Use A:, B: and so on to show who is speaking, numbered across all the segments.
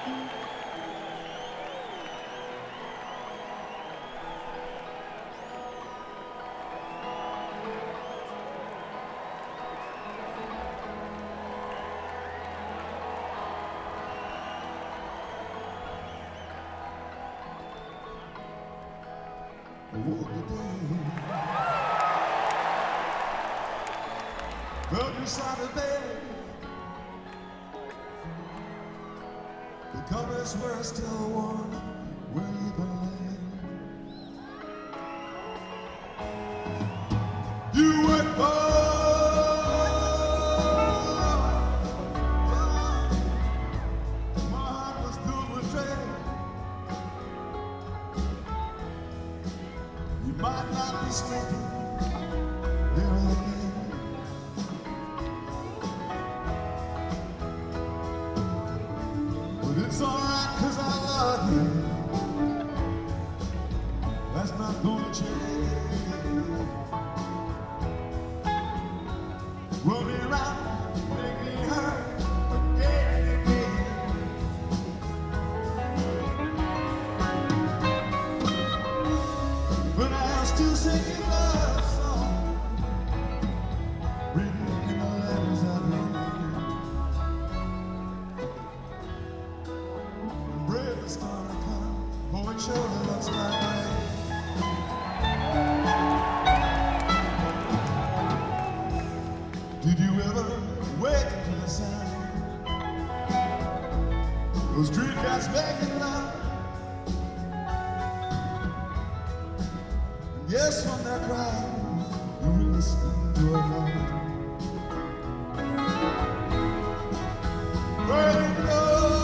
A: Felt beside the bed, the covers were still warm where you been. You were my heart was filled with dread. You might not be sleeping here again. It's alright, 'cause I love you. That's not gonna change. Run me around, make me hurt again and again. But I'll still sing your love song, written in the letters of your name. Breath gonna come, oh, it surely looks like rain. Did you ever wake up to the sound? Those street cats making love. And yes, from their cries, you will listen to a love. Where you go?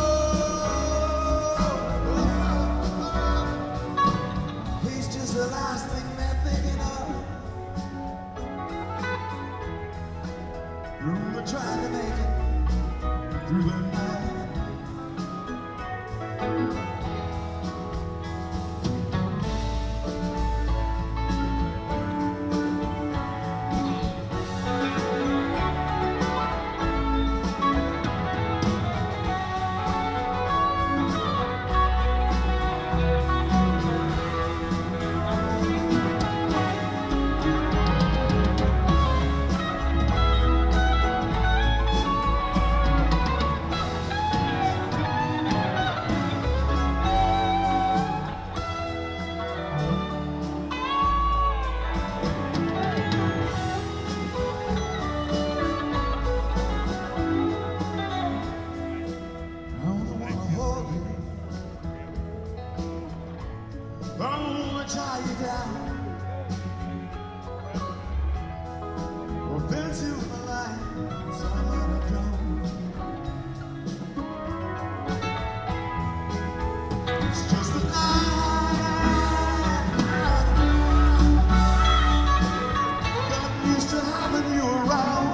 A: The last thing they're thinking of. We're trying to make it through the night. I wanna tie you down, or bend to my life, so I let it go. It's just that got used to having you around.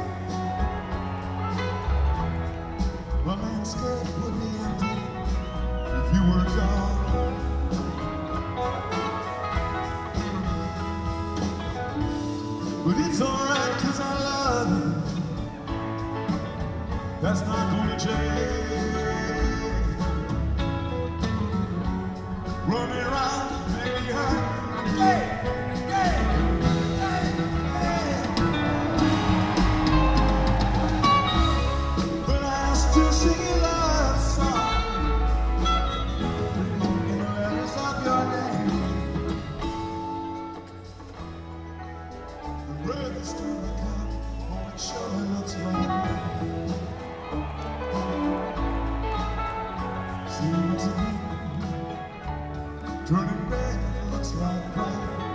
A: My landscape would be empty if you were gone. But it's alright, 'cause I love you. That's not gonna change. Run me around, make me hurt. Hey, hey, hey, hey. But I still sing your love song, in the letters of your name. Breath is gonna come, oh, it surely looks like rain. Seems to be turning red, it looks like rain.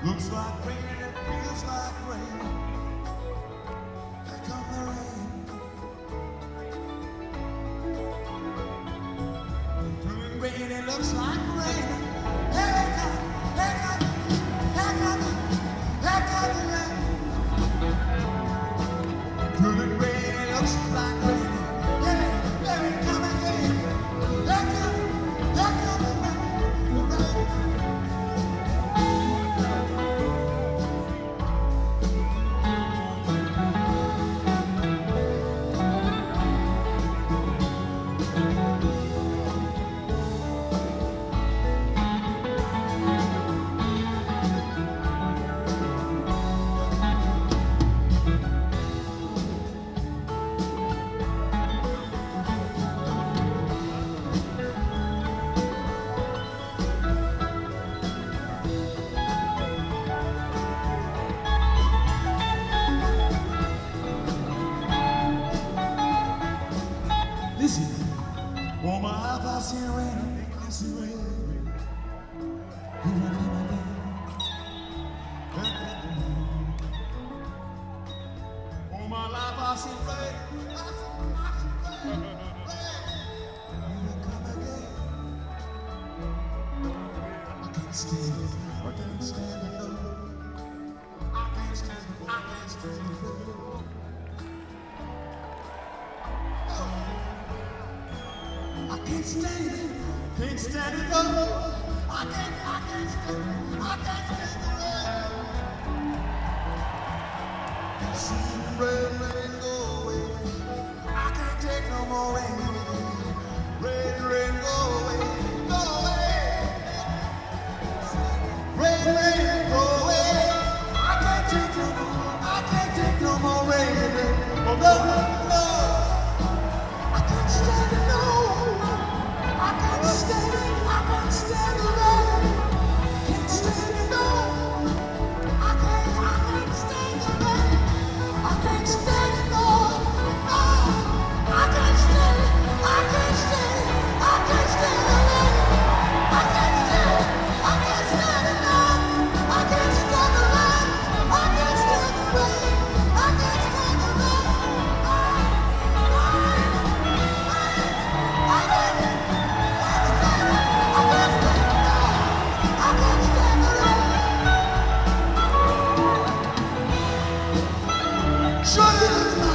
A: Looks like rain and it feels like rain. Here come the rain. Doing rain, it looks like rain. Here it comes, here comes, here comes, here comes the rain. Doing rain, it looks like rain. Here it come again. Here comes the rain. Listen, all my life I've seen rain, I've seen rain. All my life I've seen rain, I've seen rain. Here come again. I can't stand it, I can't stand it, no. I can't stand it, I can't stand it, no. I can't stand it, can't stand it, no. I can't stand it, I can't stand the rain. See the rain, rain, go away. I can't take no more rain. Rain, rain, go away, go away. Rain, rain, go away. I can't take no more, I can't take no more rain. Oh, no, no. I can't stand it, no. I can't stand it, I can't stand the rain. Can't stand it, no. I can't stand the rain. I can't stand it, no. No. I can't stand it, I can't stand it, I can't stand the rain. I can't stand it, I can't stand it, no. I can't stand the rain. I can't stand the rain. I can't stand the rain. Shut it!